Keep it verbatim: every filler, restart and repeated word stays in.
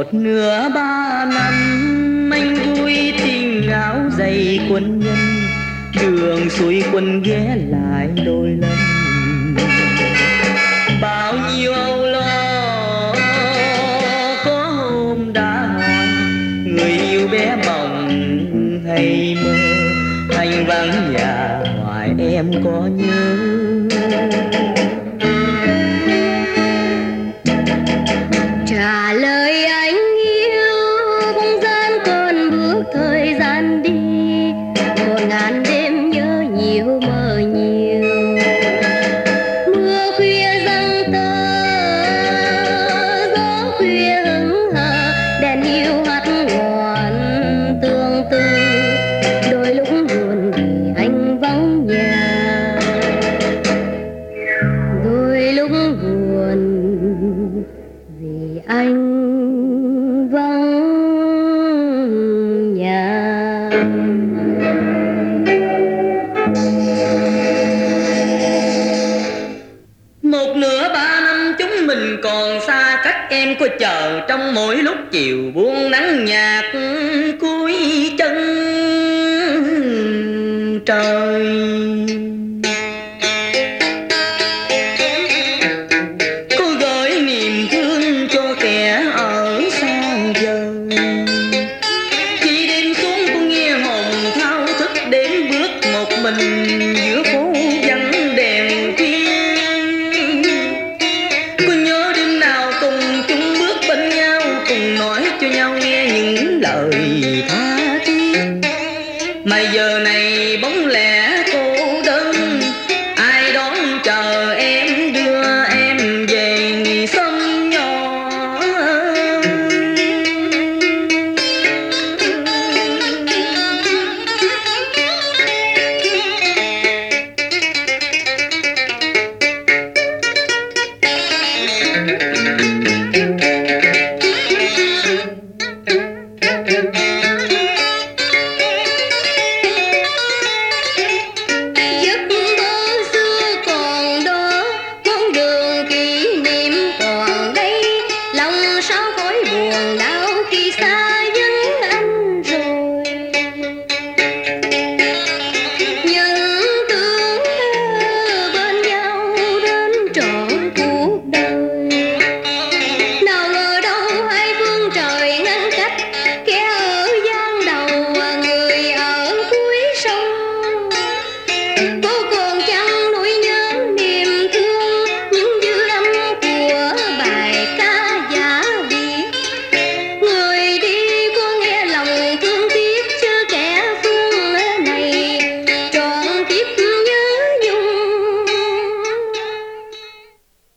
một nửa ba năm anh vui tình áo dày quân nhân, đường xuôi quân ghé lại đôi lần. Bao nhiêu âu lo có hôm đã hỏi, người yêu bé bỏng hay mơ, anh vắng nhà hoài em có nhớ. Trả lời anh yêu bóng dáng cơn bước thời gian đi, một ngàn đêm nhớ nhiều mơ nhiều. Mưa khuya giăng tơ, gió khuya hững hờ, đèn yêu hắt ngọn tương tư. Đôi lúc buồn vì anh vắng nhà, đôi lúc buồn vì anh vắng nhà. Một nửa ba năm chúng mình còn xa cách, em có chờ trong mỗi lúc chiều buông nắng nhạt cuối chân trời. Cô gửi niềm thương cho kẻ ở xa vời, khi đêm xuống cô nghe hồn thao thức đến bước một mình giữa phố vắng đèn thiên. Cô nhớ đêm nào cùng chung bước bên nhau, cùng nói cho nhau nghe những lời tha thiết, mà giờ này bóng lẻ